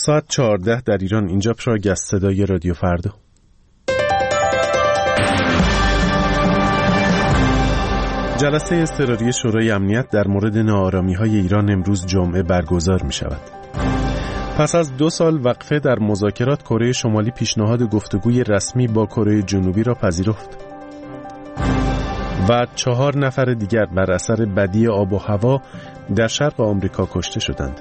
ساعت 14 در ایران. اینجا پراگ از صدای رادیو فردا. جلسه اضطراری شورای امنیت در مورد ناآرامی‌های ایران امروز جمعه برگزار می‌شود. پس از 2 سال وقفه در مذاکرات، کره شمالی پیشنهاد گفتگوی رسمی با کره جنوبی را پذیرفت و 4 نفر دیگر بر اثر بدی آب و هوا در شرق آمریکا کشته شدند.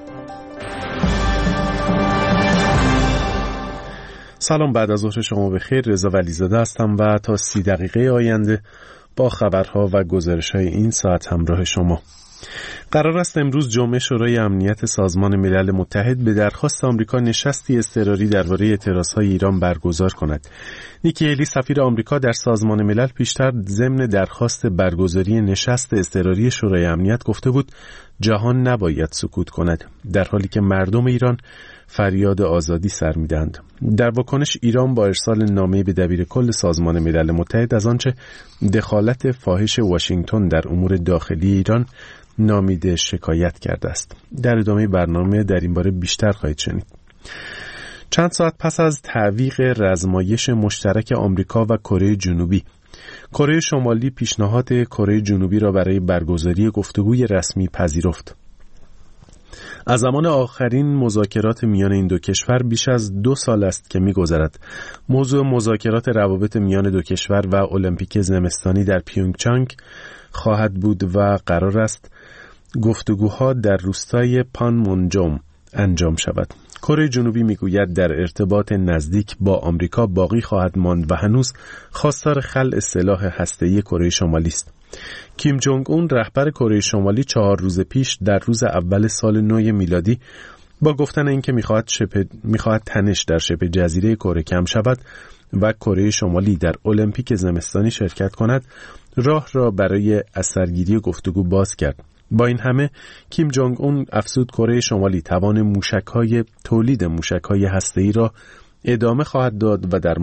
سلام، بعد از ظهر شما بخیر. رضا ولیزاده هستم و تا 30 دقیقه آینده با خبرها و گزارش‌های این ساعت همراه شما. قرار است امروز جمعه شورای امنیت سازمان ملل متحد به درخواست آمریکا نشستی اضطراری درباره اعتراضهای ایران برگزار کند. نیکی هلی، سفیر آمریکا در سازمان ملل، پیشتر ضمن درخواست برگزاری نشست اضطراری شورای امنیت گفته بود جهان نباید سکوت کند، در حالی که مردم ایران فریاد آزادی سر می‌دهند. در واکنش، ایران با ارسال نامه به دبیرکل سازمان ملل متحد از آنچه دخالت فاحش واشنگتن در امور داخلی ایران نامیده شکایت کرده است. در ادامه برنامه در این باره بیشتر خواهید شنید. چند ساعت پس از تعویق رزمایش مشترک آمریکا و کره جنوبی، کره شمالی پیشنهاد کره جنوبی را برای برگزاری گفتگوی رسمی پذیرفت. از زمان آخرین مذاکرات میان این دو کشور بیش از 2 سال است که می‌گذرد. موضوع مذاکرات روابط میان دو کشور و المپیک زمستانی در پیونگچانگ خواهد بود و قرار است گفتگوها در روستای پانمونجوم انجام شود. کره جنوبی میگوید در ارتباط نزدیک با آمریکا باقی خواهد ماند و هنوز خواستار خلع سلاح هسته‌ای کره شمالی است. کیم جونگ اون، رهبر کره شمالی، 4 روز پیش در روز اول سال نو میلادی با گفتن اینکه میخواهد تنش در شبه جزیره کره کم شود و کره شمالی در المپیک زمستانی شرکت کند، راه را برای اثرگیری گفتگو باز کرد. با این همه کیم جونگ اون افزود کره شمالی توان تولید موشک‌های هسته‌ای را ادامه خواهد داد و در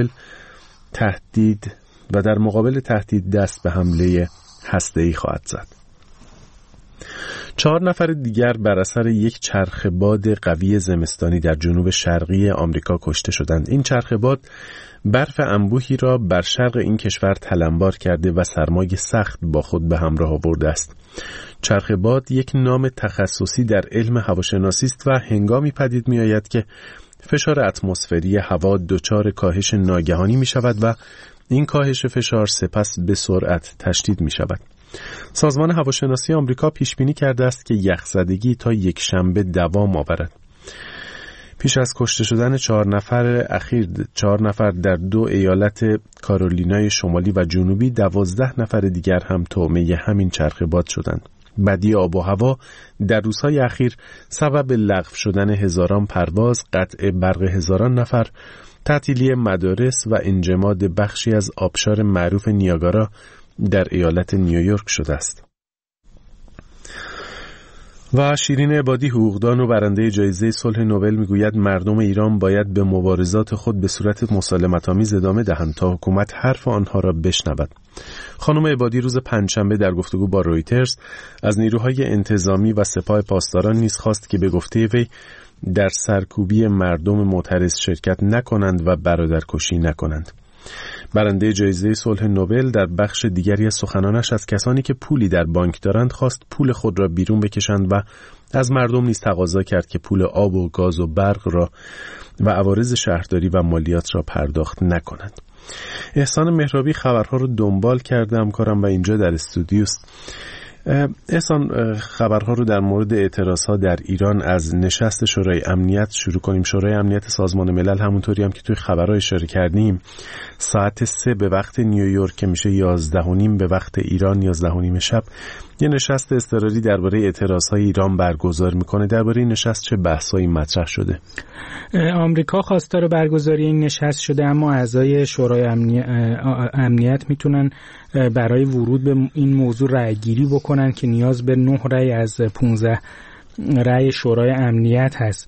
مقابل تهدید دست به حمله هسته‌ای خواهد زد. 4 نفر دیگر بر اثر یک چرخ باد قوی زمستانی در جنوب شرقی آمریکا کشته شدند. این چرخ باد برف انبوهی را بر شرق این کشور تلمبار کرده و سرمای سخت با خود به همراه آورده است. چرخ باد یک نام تخصصی در علم هواشناسی است و هنگامی پدید می آید که فشار اتمسفری هوا دچار کاهش ناگهانی می شود و این کاهش فشار سپس به سرعت تشدید می شود. سازمان هواشناسی آمریکا پیش بینی کرده است که یخزدگی تا یک شنبه دوام آورد. پیش از کشته شدن 4 نفر در 2 ایالت کارولینای شمالی و جنوبی، 12 نفر دیگر هم طعمه همین چرخ باد شدند. بدی آب و هوا در روزهای اخیر سبب لغو شدن هزاران پرواز، قطع برق هزاران نفر، تعطیلی مدارس و انجماد بخشی از آبشار معروف نیاگارا در ایالت نیویورک شده است. و شیرین عبادی، حقوقدان و برنده جایزه صلح نوبل، میگوید مردم ایران باید به مبارزات خود به صورت مسالمت‌آمیز ادامه دهند تا حکومت حرف آنها را بشنود. خانم عبادی روز پنجشنبه در گفتگو با رویترز از نیروهای انتظامی و سپاه پاسداران نیز خواست که به گفته وی در سرکوبی مردم معترض شرکت نکنند و برادرکشی نکنند. برنده جایزه صلح نوبل در بخش دیگری از سخنانش از کسانی که پولی در بانک دارند خواست پول خود را بیرون بکشند و از مردم نیز تقاضا کرد که پول آب و گاز و برق را و عوارض شهرداری و مالیات را پرداخت نکنند. احسان مهرابی خبرها رو دنبال کرده، همکارم و اینجا در استودیوست. احسان، خبرها رو در مورد اعتراضها در ایران از نشست شورای امنیت شروع کنیم. شورای امنیت سازمان ملل، همونطوری هم که توی خبرها اشاره کردیم، ساعت 3 به وقت نیویورک که میشه 11:30 به وقت ایران 11:30 شب یه نشست اضطراری درباره اعتراضهای ایران برگزار میکنه. درباره این نشست چه بحثایی مطرح شده؟ آمریکا خواستار برگزاری این نشست شده، اما اعضای شورای امنیت میتونن برای ورود به این موضوع رأی‌گیری بکنن که نیاز به 9 رأی از 15 رأی شورای امنیت هست.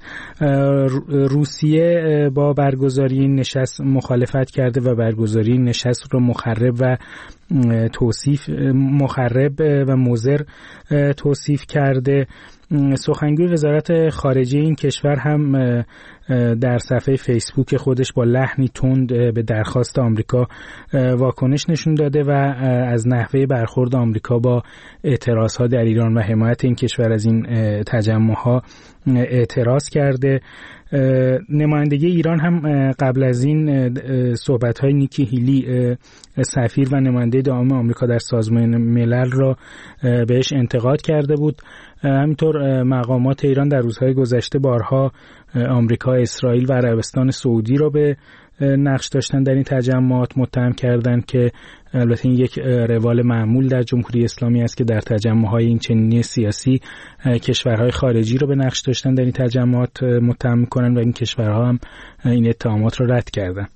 روسیه با برگزاری این نشست مخالفت کرده و برگزاری این نشست رو مخرب و توصیف مخرب و مضر توصیف کرده. سخنگوی وزارت خارجه این کشور هم در صفحه فیسبوک خودش با لحنی تند به درخواست آمریکا واکنش نشون داده و از نحوه برخورد آمریکا با اعتراضها در ایران و حمایت این کشور از این تجمعها اعتراض کرده. نمایندگی ایران هم قبل از این صحبت‌های نیکی هیلی سفیر و نماینده دائم آمریکا در سازمان ملل را بهش انتقاد کرده بود. همینطور مقامات ایران در روزهای گذشته بارها آمریکا، اسرائیل و عربستان سعودی را به نقش داشتن در این تجمعات متهم کردند که البته این یک روال معمول در جمهوری اسلامی است که در تجمع‌های این چنینی سیاسی کشورهای خارجی رو به نقش داشتن در این تجمعات متهم می‌کنن و این کشورها هم این اتهامات رو رد کردن.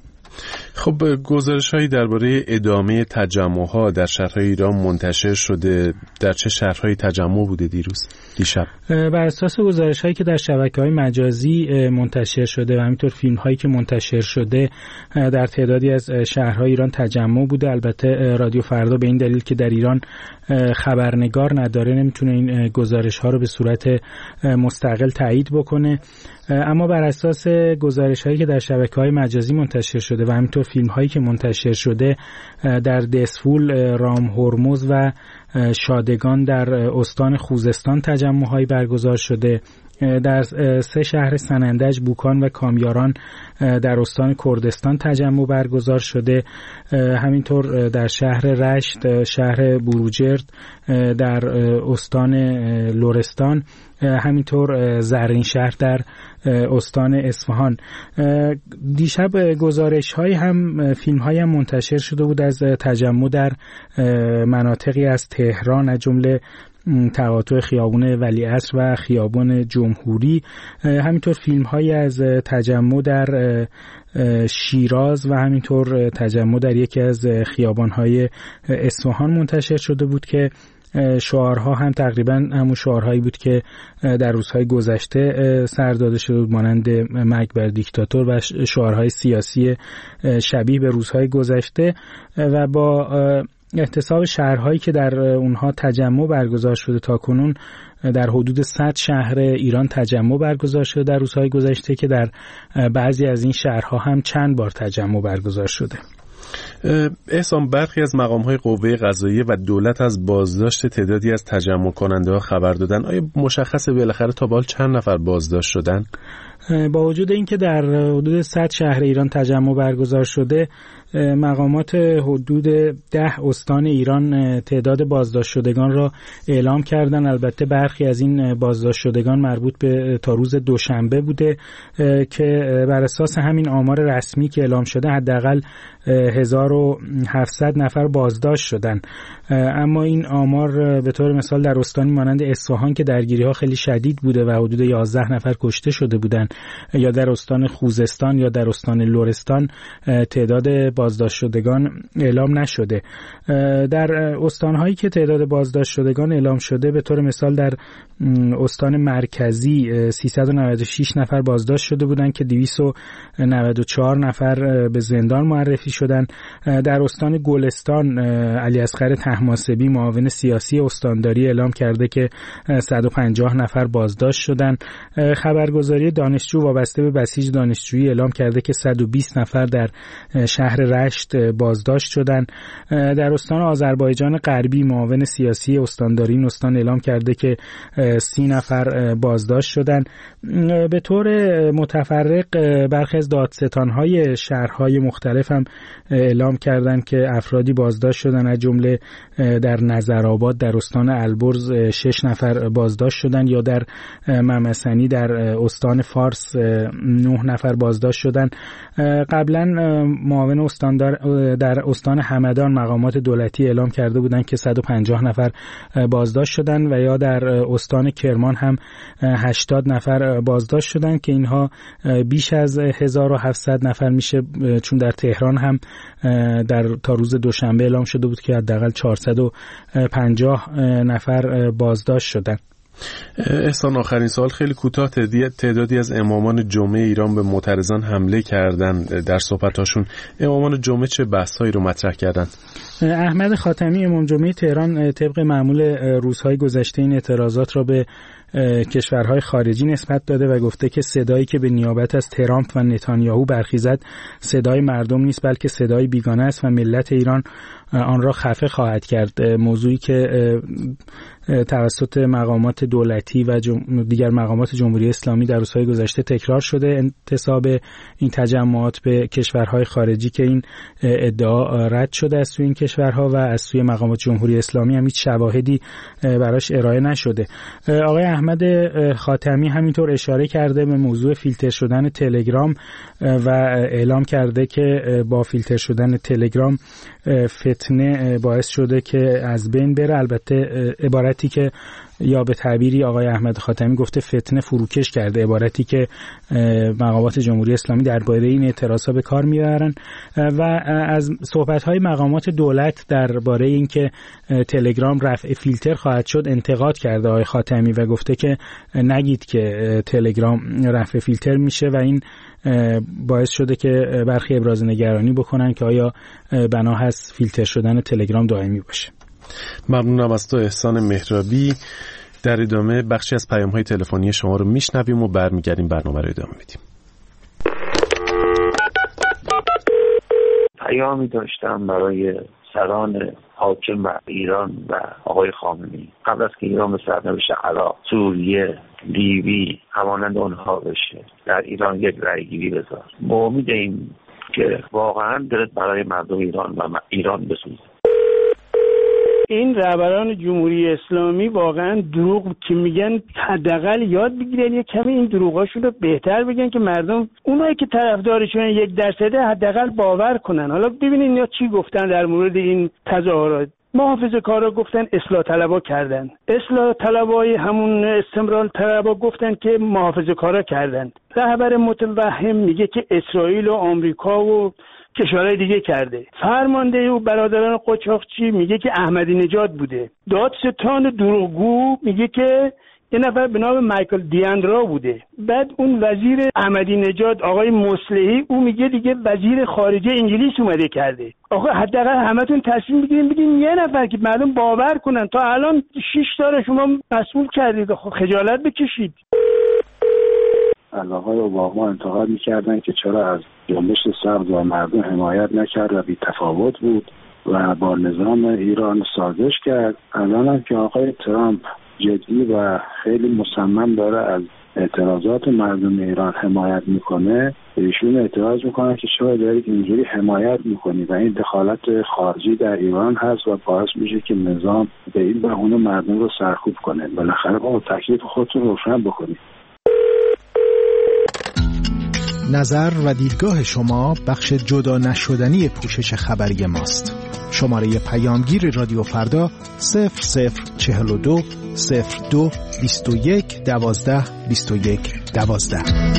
خب گزارش‌هایی درباره ادامه تجمع‌ها در شهرهای ایران منتشر شده. در چه شهرهایی تجمع بوده دیشب؟ بر اساس گزارش‌هایی که در شبکه‌های مجازی منتشر شده و همینطور فیلم‌هایی که منتشر شده در تعدادی از شهرهای ایران تجمع بوده. البته رادیو فردا به این دلیل که در ایران خبرنگار نداره نمیتونه این گزارش‌ها رو به صورت مستقل تایید بکنه، اما بر اساس گزارش‌هایی که در شبکه‌های مجازی منتشر شده و همینطور فیلم‌هایی که منتشر شده در دسفول، رام هرمز و شادگان در استان خوزستان تجمع‌هایی برگزار شده. در 3 شهر سنندج، بوکان و کامیاران در استان کردستان تجمع برگزار شده. همینطور در شهر رشت، شهر بروجرد در استان لرستان، همینطور زرین شهر در استان اصفهان. دیشب گزارش‌های هم فیلم‌های هم منتشر شده بود از تجمع در مناطقی از تهران، از جمله تقاطع خیابان ولیعصر و خیابان جمهوری. همینطور فیلم‌هایی از تجمع در شیراز و همینطور تجمع در یکی از خیابان‌های اصفهان منتشر شده بود که شعارها هم تقریبا همون شعارهایی بود که در روزهای گذشته سر داده شده بود، مانند مرگ بر دیکتاتور و شعارهای سیاسی شبیه به روزهای گذشته. و با احتساب شهرهایی که در اونها تجمع برگزار شده تاکنون در حدود 100 شهر ایران تجمع برگزار شده در روزهای گذشته که در بعضی از این شهرها هم چند بار تجمع برگزار شده. احسان، برخی از مقام‌های قوه قضاییه و دولت از بازداشت تعدادی از تجمع کننده‌ها خبر دادن. آیا مشخصه بالاخره تا به حال چند نفر بازداشت شدن؟ با وجود اینکه در حدود 100 شهر ایران تجمع برگزار شده، مقامات حدود 10 استان ایران تعداد بازداشت شدگان را اعلام کردن. البته برخی از این بازداشت شدگان مربوط به تا روز دوشنبه بوده که بر اساس همین آمار رسمی که اعلام شده حداقل 1700 نفر بازداشت شدن. اما این آمار به طور مثال در استانی مانند اصفهان که درگیری‌ها خیلی شدید بوده و حدود 11 نفر کشته شده بودن، یا در استان خوزستان یا در استان لرستان تعداد بازداشت شدگان اعلام نشده. در استان‌هایی که تعداد بازداشت شدگان اعلام شده به طور مثال در استان مرکزی 396 نفر بازداشت شده بودند که 294 نفر به زندان معرفی شدند. در استان گلستان علی اصغر طهماسبی معاون سیاسی استانداری اعلام کرده که 150 نفر بازداشت شدند. خبرگزاری دانشجو وابسته به بسیج دانشجویی اعلام کرده که 120 نفر در شهر رشت بازداشت شدند. در استان آذربایجان غربی معاون سیاسی استانداری این استان اعلام کرده که 30 نفر بازداشت شدند. به طور متفرق برخی از دادستان‌های شهرهای مختلف هم اعلام کردند که افرادی بازداشت شدند، از جمله در نظرآباد در استان البرز 6 نفر بازداشت شدند، یا در ممسنی در استان فارس 9 نفر بازداشت شدند. قبلا معاون استاندار در استان همدان مقامات دولتی اعلام کرده بودند که 150 نفر بازداشت شدند و یا در استان کرمان هم 80 نفر بازداشت شدند که اینها بیش از 1700 نفر میشه، چون در تهران هم تا روز دوشنبه اعلام شده بود که حداقل 450 نفر بازداشت شدند. احسان، آخرین سوال خیلی کوتاه. تعدادی از امامان جمعه ایران به معترضان حمله کردن. در صحبتاشون امامان جمعه چه بحثایی رو مطرح کردن؟ احمد خاتمی امام جمعه تهران طبق معمول روزهای گذشته این اعتراضات را به کشورهای خارجی نسبت داده و گفته که صدایی که به نیابت از ترامپ و نتانیاهو برخیزد صدای مردم نیست بلکه صدای بیگانه است و ملت ایران آن را خفه خواهد کرد. موضوعی که توسط مقامات دولتی و دیگر مقامات جمهوری اسلامی در روزهای گذشته تکرار شده، انتساب این تجمعات به کشورهای خارجی که این ادعا رد شده از سوی این کشورها و از سوی مقامات جمهوری اسلامی هم هیچ شواهدی براش ارائه نشده. آقای احمد خاتمی همینطور اشاره کرده به موضوع فیلتر شدن تلگرام و اعلام کرده که با فیلتر شدن تلگرام فتنه باعث شده که از بین بره. البته عبارتی که یا به تعبیری آقای احمد خاتمی گفته فتنه فروکش کرده، عبارتی که مقامات جمهوری اسلامی درباره این اعتراضا به کار میبرن و از صحبت‌های مقامات دولت درباره اینکه تلگرام رفع فیلتر خواهد شد انتقاد کرده آقای خاتمی و گفته که نگید که تلگرام رفع فیلتر میشه و این باعث شده که برخی ابراز نگرانی بکنن که آیا بنا هست فیلتر شدن تلگرام دائمی باشه. ممنونم از تو احسان مهرابی. در ادامه بخشی از پیام‌های تلفنی شما رو میشنویم و برمیگردیم برنامه رو ادامه میدیم. پیامی داشتم برای سران حاکم ایران و آقای خامنه‌ای قبل از که ایران به سرنوشت عراق، سوریه، لیبی همانند اونها بشه، در ایران یک رأیگیری بذار. ما امیدیم که واقعا دلت برای مردم ایران و ایران بسوزه. این رهبران جمهوری اسلامی واقعا دروغ که میگن حداقل یاد بگیرن یه کمی این دروغاشون رو بهتر بگن که مردم اونایی که طرفدارشون 1% حداقل باور کنن. حالا ببینید اینا چی گفتن در مورد این تظاهرات. محافظه‌کارا گفتن اصلاح طلبا کردن، اصلاح طلبای همون استمرار طلبا گفتن که محافظه‌کارا کردن. رهبر متوهم میگه که اسرائیل و آمریکا و کشورهای دیگه کرده. فرمانده او برادران قاچاقچی میگه که احمدی نژاد بوده. دادستان دروغگو میگه که یه نفر به نام مایکل دیاندرا بوده. بعد اون وزیر احمدی نژاد آقای مصلحی او میگه دیگه وزیر خارجه انگلیس اومده کرده. آقا حداقل همتون تصمیم بگیرین بگین یه نفر که مردم باور کنن. تا الان 6 تا شما مسئول کردید، خب خجالت بکشید. از آقای اوباما انتقاد می‌کردن که چرا از جنبش سبز و مردم حمایت نکرد و بی تفاوت بود و با نظام ایران سازش کرد. الان هم که آقای ترامپ جدی و خیلی مصمم داره از اعتراضات مردم ایران حمایت میکنه، ایشون اعتراض میکنن که چرا دارید اینجوری حمایت میکنید و این دخالت خارجی در ایران هست و باعث میشه که نظام به این بهونه مردم رو سرکوب کنه. بالاخره با تکلیف خودتون روشن بکنید. نظر و دیدگاه شما بخش جدا نشدنی پوشش خبری ماست. شماره پیامگیر رادیو فردا 0042 02 21 12 21 12.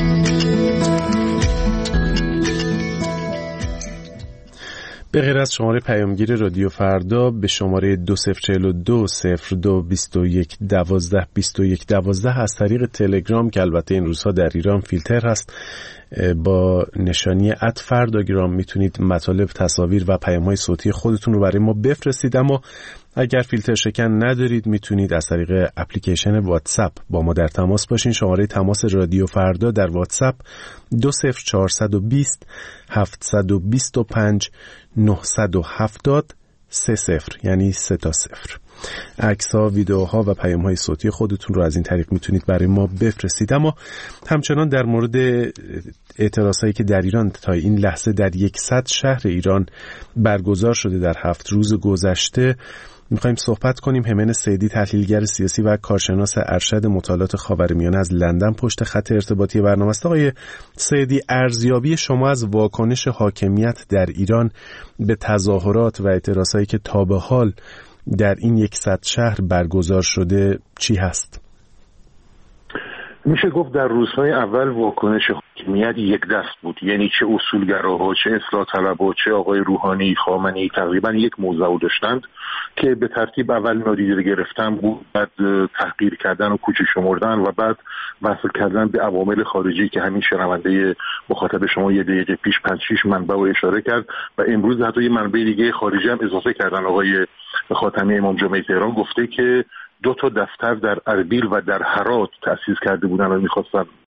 به غیر از شماره پیامگیر رادیو فردا به شماره 2042 02 21 12 21 12 از طریق تلگرام که البته این روزها در ایران فیلتر هست با نشانی @فرداگرام میتونید مطالب، تصاویر و پیام‌های صوتی خودتون رو برای ما بفرستید. اما اگر فیلتر شکن ندارید میتونید از طریق اپلیکیشن واتساپ با ما در تماس باشین. شماره تماس رادیو فردا در واتساپ 20420 725 970 30 یعنی 3 تا 0. عکس‌ها، ویدیوها و پیام‌های صوتی خودتون رو از این طریق میتونید برای ما بفرستید. اما همچنان در مورد اعتراضایی که در ایران تا این لحظه در 100 شهر ایران برگزار شده در 7 روز گذشته می‌خوایم صحبت کنیم. همن سیدی، تحلیلگر سیاسی و کارشناس ارشد مطالعات خاورمیانه از لندن پشت خط ارتباطی برنامه است. آقای سیدی، ارزیابی شما از واکنش حاکمیت در ایران به تظاهرات و اعتراضایی که تا به حال در این 100 شهر برگزار شده چی هست؟ میشه گفت در روزهای اول واکنش حاکمیت یک دست بود، یعنی چه اصولگراها، چه اصلاح طلبها، چه آقای روحانی، خامنه‌ای تقریبا یک موضوع داشتند که به ترتیب اول نادیده گرفتن بود، بعد تحقیر کردن و کوچک شمردن و بعد وصل کردن به عوامل خارجی که همین شنونده مخاطب شما یه دقیقه پیش 5-6 منبع رو اشاره کرد و امروز حتی یه منبع دیگه خارجی هم اضافه کردن. آقای خاتمی امام جمعه تهران گفته که 2 دفتر در اربیل و در هرات تأسیس کرده بودن و می‌خواستن